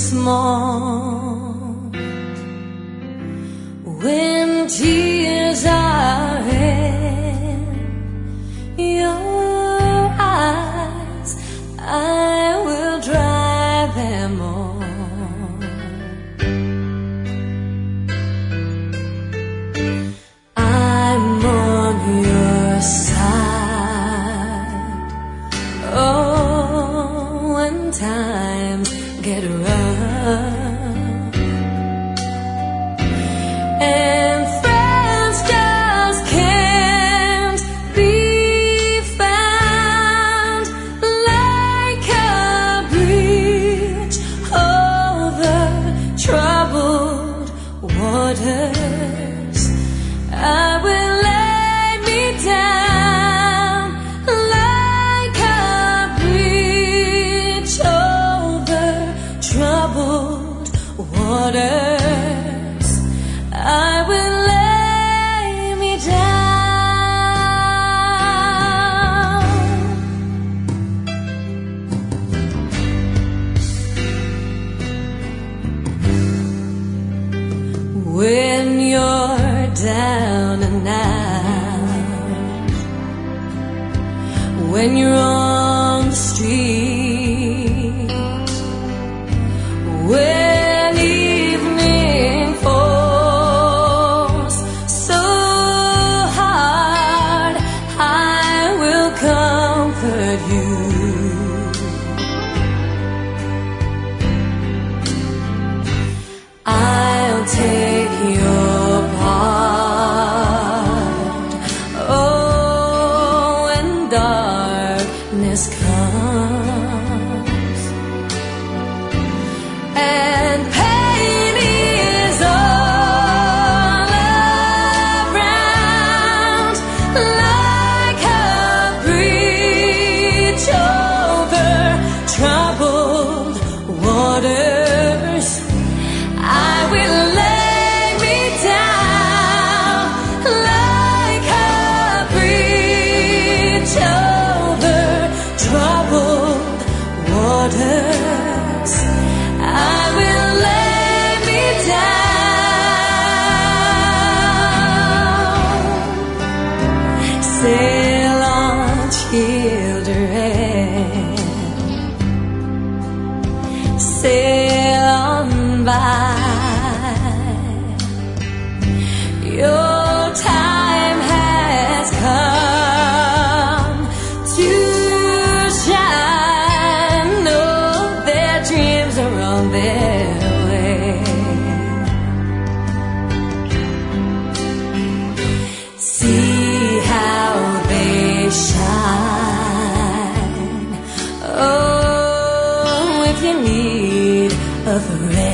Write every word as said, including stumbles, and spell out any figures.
small when tears are in your eyes. I will dry them all. I'm on your side. Oh, when times get rough and friends just can't be found, like a bridge over troubled waters, I will lay me down like a bridge over troubled waters. I will lay me down. When you're down and out, when you're on the street, when evening falls so hard, I will comfort you. I'll take your part. Oh, when darkness comes and pain is all around, like a bridge over troubled waters, I will lay me down like a bridge over troubled waters. I will lay me down. Sail on, children, sail on by. Your time has come to shine. No, their dreams are on their way. See how they shine. Oh, if you need a friend,